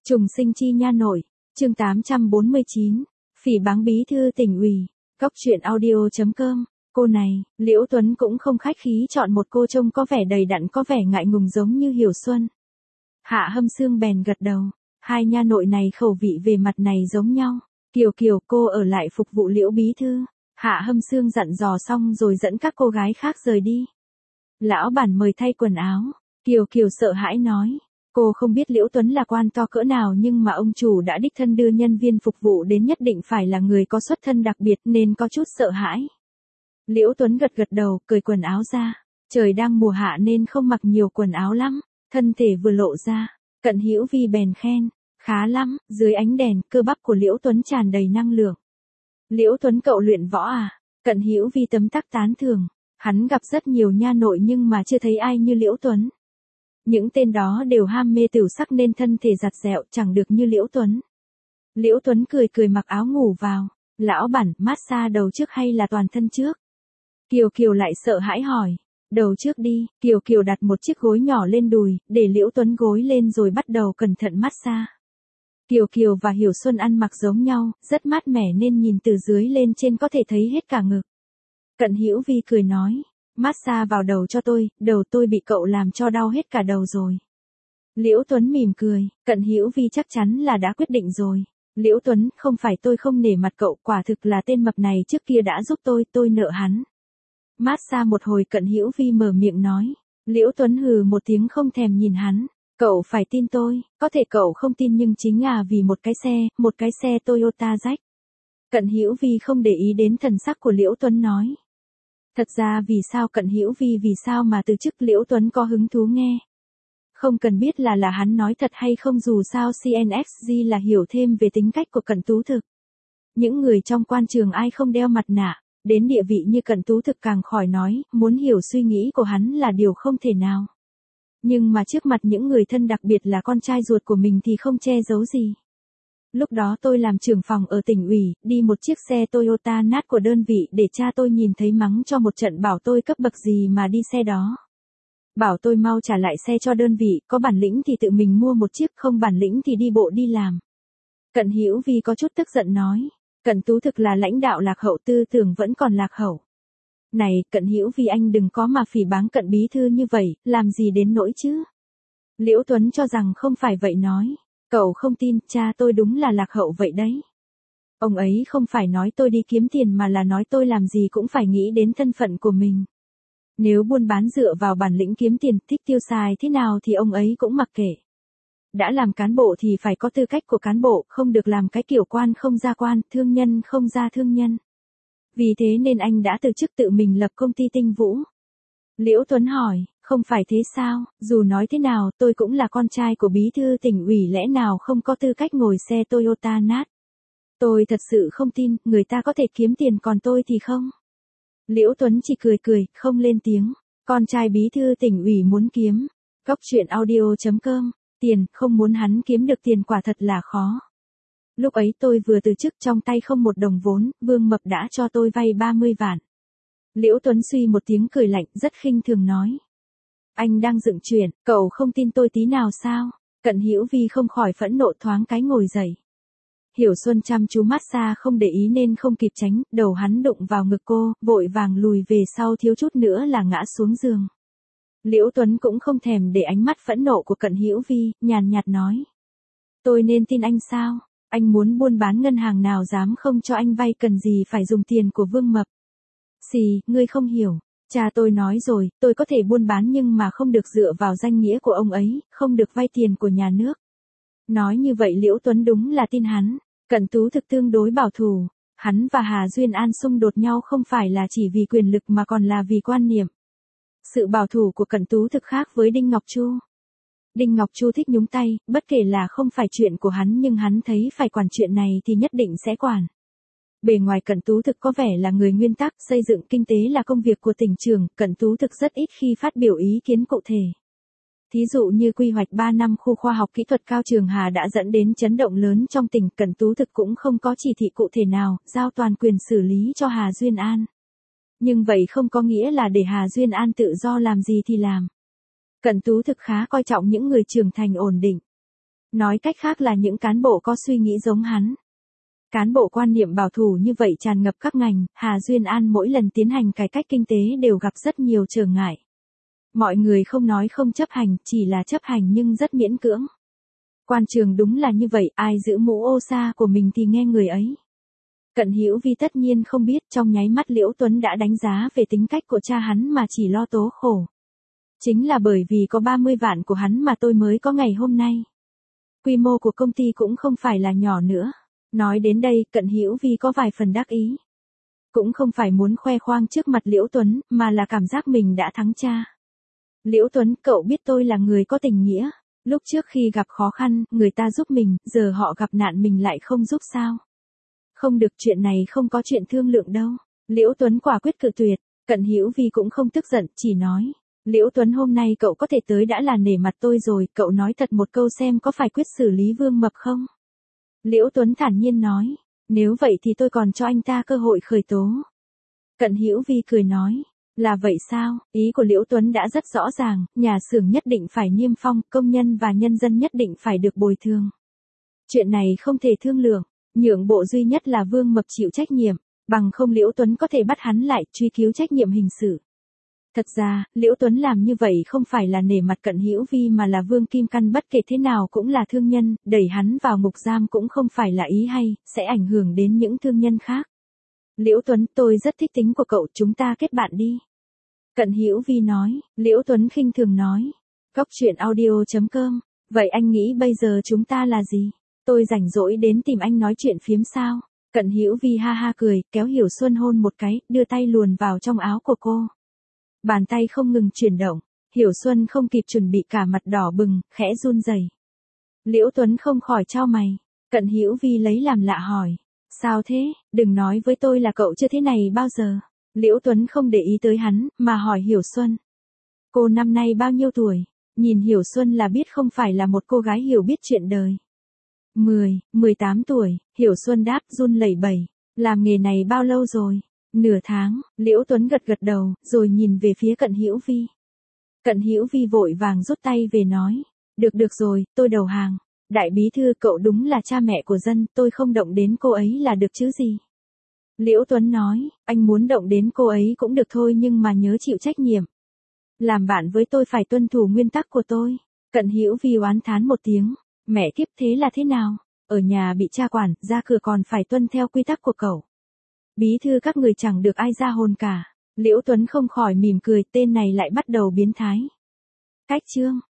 Trùng sinh chi nha nội, chương 849, phỉ báng bí thư tỉnh ủy, góc truyện audio.com. Cô này, Liễu Tuấn cũng không khách khí chọn một cô trông có vẻ đầy đặn có vẻ ngại ngùng giống như Hiểu Xuân. Hạ Hâm Sương bèn gật đầu, hai nha nội này khẩu vị về mặt này giống nhau. Kiều Kiều, cô ở lại phục vụ Liễu bí thư. Hạ Hâm Sương dặn dò xong rồi dẫn các cô gái khác rời đi. Lão bản mời thay quần áo. Kiều Kiều sợ hãi nói. Cô không biết Liễu Tuấn là quan to cỡ nào nhưng mà ông chủ đã đích thân đưa nhân viên phục vụ đến nhất định phải là người có xuất thân đặc biệt nên có chút sợ hãi. Liễu Tuấn gật gật đầu, cởi quần áo ra. Trời đang mùa hạ nên không mặc nhiều quần áo lắm, thân thể vừa lộ ra. Cận Hữu Vi bèn khen, khá lắm, dưới ánh đèn, cơ bắp của Liễu Tuấn tràn đầy năng lượng. Liễu Tuấn cậu luyện võ à? Cận Hữu Vi tấm tắc tán thưởng. Hắn gặp rất nhiều nha nội nhưng mà chưa thấy ai như Liễu Tuấn. Những tên đó đều ham mê tiểu sắc nên thân thể giặt dẹo chẳng được như Liễu Tuấn. Liễu Tuấn cười cười mặc áo ngủ vào. Lão bản, massage đầu trước hay là toàn thân trước? Kiều Kiều lại sợ hãi hỏi. Đầu trước đi. Kiều Kiều đặt một chiếc gối nhỏ lên đùi, để Liễu Tuấn gối lên rồi bắt đầu cẩn thận massage. Kiều Kiều và Hiểu Xuân ăn mặc giống nhau, rất mát mẻ nên nhìn từ dưới lên trên có thể thấy hết cả ngực. Cận Hữu Vi cười nói. Massage vào đầu cho tôi, đầu tôi bị cậu làm cho đau hết cả đầu rồi. Liễu Tuấn mỉm cười, Cận Hữu Vi chắc chắn là đã quyết định rồi. Liễu Tuấn, không phải tôi không nể mặt cậu, quả thực là tên mập này trước kia đã giúp tôi nợ hắn. Massage một hồi Cận Hữu Vi mở miệng nói. Liễu Tuấn hừ một tiếng không thèm nhìn hắn. Cậu phải tin tôi, có thể cậu không tin nhưng chính vì một cái xe Toyota rách. Cận Hữu Vi không để ý đến thần sắc của Liễu Tuấn nói. Thật ra vì sao Cận Hữu Vi vì sao mà từ chức Liễu Tuấn có hứng thú nghe. Không cần biết là hắn nói thật hay không dù sao CNXG là hiểu thêm về tính cách của Cận Tú Thực. Những người trong quan trường ai không đeo mặt nạ, đến địa vị như Cận Tú Thực càng khỏi nói, muốn hiểu suy nghĩ của hắn là điều không thể nào. Nhưng mà trước mặt những người thân đặc biệt là con trai ruột của mình thì không che giấu gì. Lúc đó tôi làm trưởng phòng ở tỉnh ủy, đi một chiếc xe Toyota nát của đơn vị để cha tôi nhìn thấy mắng cho một trận bảo tôi cấp bậc gì mà đi xe đó. Bảo tôi mau trả lại xe cho đơn vị, có bản lĩnh thì tự mình mua một chiếc, không bản lĩnh thì đi bộ đi làm. Cận Hữu Vi có chút tức giận nói, Cận Tú Thực là lãnh đạo lạc hậu, tư tưởng vẫn còn lạc hậu. Này, Cận Hữu Vi anh đừng có mà phỉ báng Cận bí thư như vậy, làm gì đến nỗi chứ? Liễu Tuấn cho rằng không phải vậy nói. Cậu không tin, cha tôi đúng là lạc hậu vậy đấy. Ông ấy không phải nói tôi đi kiếm tiền mà là nói tôi làm gì cũng phải nghĩ đến thân phận của mình. Nếu buôn bán dựa vào bản lĩnh kiếm tiền, thích tiêu xài thế nào thì ông ấy cũng mặc kệ. Đã làm cán bộ thì phải có tư cách của cán bộ, không được làm cái kiểu quan không ra quan, thương nhân không ra thương nhân. Vì thế nên anh đã từ chức tự mình lập công ty Tinh Vũ. Liễu Tuấn hỏi, không phải thế sao, dù nói thế nào tôi cũng là con trai của bí thư tỉnh ủy lẽ nào không có tư cách ngồi xe Toyota nát. Tôi thật sự không tin, người ta có thể kiếm tiền còn tôi thì không. Liễu Tuấn chỉ cười cười, không lên tiếng. Con trai bí thư tỉnh ủy muốn kiếm. Góc truyện audio.com, tiền, không muốn hắn kiếm được tiền quả thật là khó. Lúc ấy tôi vừa từ chức trong tay không một đồng vốn, Vương Mập đã cho tôi vay 30 vạn. Liễu Tuấn suy một tiếng cười lạnh, rất khinh thường nói. Anh đang dựng chuyện, cậu không tin tôi tí nào sao? Cận Hữu Vi không khỏi phẫn nộ thoáng cái ngồi dậy. Hiểu Xuân chăm chú massage không để ý nên không kịp tránh, đầu hắn đụng vào ngực cô, vội vàng lùi về sau thiếu chút nữa là ngã xuống giường. Liễu Tuấn cũng không thèm để ánh mắt phẫn nộ của Cận Hữu Vi, nhàn nhạt nói. Tôi nên tin anh sao? Anh muốn buôn bán ngân hàng nào dám không cho anh vay cần gì phải dùng tiền của Vương Mập. Xì, ngươi không hiểu. Cha tôi nói rồi, tôi có thể buôn bán nhưng mà không được dựa vào danh nghĩa của ông ấy, không được vay tiền của nhà nước. Nói như vậy Liễu Tuấn đúng là tin hắn. Cận Tú Thực tương đối bảo thủ. Hắn và Hà Duyên An xung đột nhau không phải là chỉ vì quyền lực mà còn là vì quan niệm. Sự bảo thủ của Cận Tú Thực khác với Đinh Ngọc Chu. Đinh Ngọc Chu thích nhúng tay, bất kể là không phải chuyện của hắn nhưng hắn thấy phải quản chuyện này thì nhất định sẽ quản. Bề ngoài Cận Tú Thực có vẻ là người nguyên tắc, xây dựng kinh tế là công việc của tỉnh trưởng, Cận Tú Thực rất ít khi phát biểu ý kiến cụ thể. Thí dụ như quy hoạch 3 năm khu khoa học kỹ thuật cao Trường Hà đã dẫn đến chấn động lớn trong tỉnh, Cận Tú Thực cũng không có chỉ thị cụ thể nào, giao toàn quyền xử lý cho Hà Duyên An. Nhưng vậy không có nghĩa là để Hà Duyên An tự do làm gì thì làm. Cận Tú Thực khá coi trọng những người trưởng thành ổn định. Nói cách khác là những cán bộ có suy nghĩ giống hắn. Cán bộ quan niệm bảo thủ như vậy tràn ngập các ngành, Hà Duyên An mỗi lần tiến hành cải cách kinh tế đều gặp rất nhiều trở ngại. Mọi người không nói không chấp hành, chỉ là chấp hành nhưng rất miễn cưỡng. Quan trường đúng là như vậy, ai giữ mũ ô sa của mình thì nghe người ấy. Cận Hữu Vi tất nhiên không biết, trong nháy mắt Liễu Tuấn đã đánh giá về tính cách của cha hắn mà chỉ lo tố khổ. Chính là bởi vì có 30 vạn của hắn mà tôi mới có ngày hôm nay. Quy mô của công ty cũng không phải là nhỏ nữa. Nói đến đây, Cận Hữu Vi có vài phần đắc ý. Cũng không phải muốn khoe khoang trước mặt Liễu Tuấn, mà là cảm giác mình đã thắng cha. Liễu Tuấn, cậu biết tôi là người có tình nghĩa. Lúc trước khi gặp khó khăn, người ta giúp mình, giờ họ gặp nạn mình lại không giúp sao? Không được, chuyện này không có chuyện thương lượng đâu. Liễu Tuấn quả quyết cự tuyệt. Cận Hữu Vi cũng không tức giận, chỉ nói. Liễu Tuấn, hôm nay cậu có thể tới đã là nể mặt tôi rồi, cậu nói thật một câu xem có phải quyết xử lý Vương Mập không? Liễu Tuấn thản nhiên nói. Nếu vậy thì tôi còn cho anh ta cơ hội khởi tố. Cận Hữu Vi cười nói. Là vậy sao? Ý của Liễu Tuấn đã rất rõ ràng, nhà xưởng nhất định phải niêm phong, công nhân và nhân dân nhất định phải được bồi thường. Chuyện này không thể thương lượng, nhượng bộ duy nhất là Vương Mập chịu trách nhiệm, bằng không Liễu Tuấn có thể bắt hắn lại, truy cứu trách nhiệm hình sự. Thật ra, Liễu Tuấn làm như vậy không phải là nể mặt Cận Hữu Vi mà là Vương Kim Căn bất kể thế nào cũng là thương nhân, đẩy hắn vào ngục giam cũng không phải là ý hay, sẽ ảnh hưởng đến những thương nhân khác. Liễu Tuấn, tôi rất thích tính của cậu, chúng ta kết bạn đi. Cận Hữu Vi nói. Liễu Tuấn khinh thường nói. Góc truyện audio.com. Vậy anh nghĩ bây giờ chúng ta là gì? Tôi rảnh rỗi đến tìm anh nói chuyện phiếm sao? Cận Hữu Vi ha ha cười, kéo Hiểu Xuân hôn một cái, đưa tay luồn vào trong áo của cô. Bàn tay không ngừng chuyển động, Hiểu Xuân không kịp chuẩn bị cả mặt đỏ bừng, khẽ run rẩy. Liễu Tuấn không khỏi chau mày. Cận Hữu Vi lấy làm lạ hỏi. Sao thế, đừng nói với tôi là cậu chưa thế này bao giờ. Liễu Tuấn không để ý tới hắn, mà hỏi Hiểu Xuân. Cô năm nay bao nhiêu tuổi? Nhìn Hiểu Xuân là biết không phải là một cô gái hiểu biết chuyện đời. 18 tuổi, Hiểu Xuân đáp run lẩy bẩy. Làm nghề này bao lâu rồi? Nửa tháng, Liễu Tuấn gật gật đầu, rồi nhìn về phía Cận Hữu Vi. Cận Hữu Vi vội vàng rút tay về nói. Được rồi, tôi đầu hàng. Đại bí thư, cậu đúng là cha mẹ của dân, tôi không động đến cô ấy là được chứ gì. Liễu Tuấn nói, anh muốn động đến cô ấy cũng được thôi nhưng mà nhớ chịu trách nhiệm. Làm bạn với tôi phải tuân thủ nguyên tắc của tôi. Cận Hữu Vi oán thán một tiếng, mẹ kiếp thế là thế nào? Ở nhà bị cha quản, ra cửa còn phải tuân theo quy tắc của cậu. Bí thư các người chẳng được ai ra hồn cả. Liễu Tuấn không khỏi mỉm cười, tên này lại bắt đầu biến thái. Cách chương